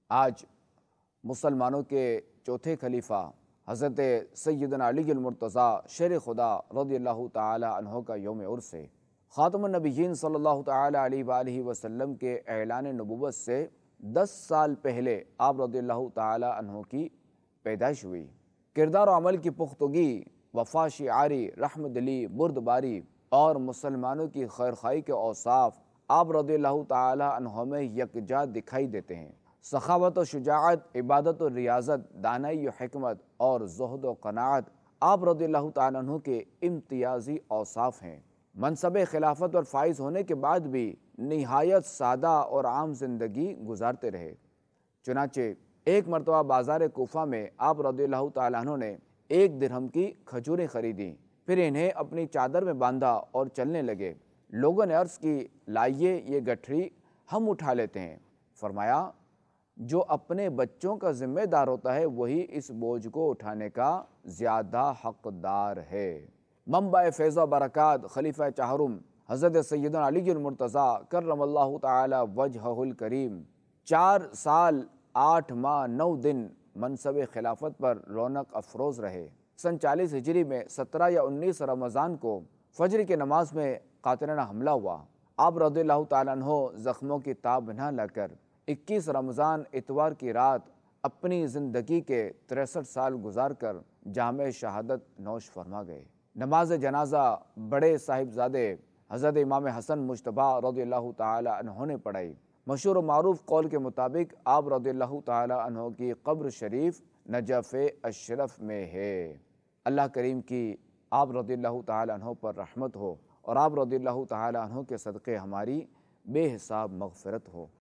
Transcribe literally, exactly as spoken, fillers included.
آج مسلمانوں کے چوتھے خلیفہ حضرت سیدنا علی المرتضیٰ شیر خدا رضی اللہ تعالی عنہ کا یوم عرس ہے۔ خاتم النبیین صلی اللہ تعالی علیہ وآلہ وسلم کے اعلان نبوت سے دس سال پہلے آپ رضی اللہ تعالی عنہ کی پیدائش ہوئی۔ کردار و عمل کی پختگی، وفا شعاری، رحم دلی، بردباری اور مسلمانوں کی خیرخواہی کے اوصاف آپ رضی اللہ تعالی عنہ میں یکجا دکھائی دیتے ہیں۔ سخاوت و شجاعت، عبادت و ریاضت، دانائی و حکمت اور زہد و قناعت آپ رضی اللہ تعالی عنہ کے امتیازی اوصاف ہیں۔ منصب خلافت اور فائز ہونے کے بعد بھی نہایت سادہ اور عام زندگی گزارتے رہے۔ چنانچہ ایک مرتبہ بازار کوفہ میں آپ رضی اللہ تعالیٰ عنہ نے ایک درہم کی کھجوریں خریدیں، پھر انہیں اپنی چادر میں باندھا اور چلنے لگے۔ لوگوں نے عرض کی، لائیے یہ گٹھڑی ہم اٹھا لیتے ہیں۔ فرمایا، جو اپنے بچوں کا ذمہ دار ہوتا ہے وہی اس بوجھ کو اٹھانے کا زیادہ حقدار ہے۔ منبع فیض و برکات خلیفہ چہارم حضرت سیدنا علی المرتضیٰ کرم اللہ تعالی وجہہ الکریم چار سال آٹھ ماہ نو دن منصب خلافت پر رونق افروز رہے۔ سن چالیس ہجری میں سترہ یا انیس رمضان کو فجر کی نماز میں قاتلانہ حملہ ہوا۔ آپ رضی اللہ تعالیٰ عنہ زخموں کی تاب نہ لا کر اکیس رمضان اتوار کی رات اپنی زندگی کے تریسٹھ سال گزار کر جامع شہادت نوش فرما گئے۔ نماز جنازہ بڑے صاحبزادے حضرت امام حسن مجتبیٰ رضی اللہ تعالی عنہ نے پڑھائی۔ مشہور و معروف قول کے مطابق آپ رضی اللہ تعالی عنہ کی قبر شریف نجف اشرف میں ہے۔ اللہ کریم کی آپ رضی اللہ تعالی عنہ پر رحمت ہو اور آپ رضی اللہ تعالی عنہ کے صدقے ہماری بے حساب مغفرت ہو۔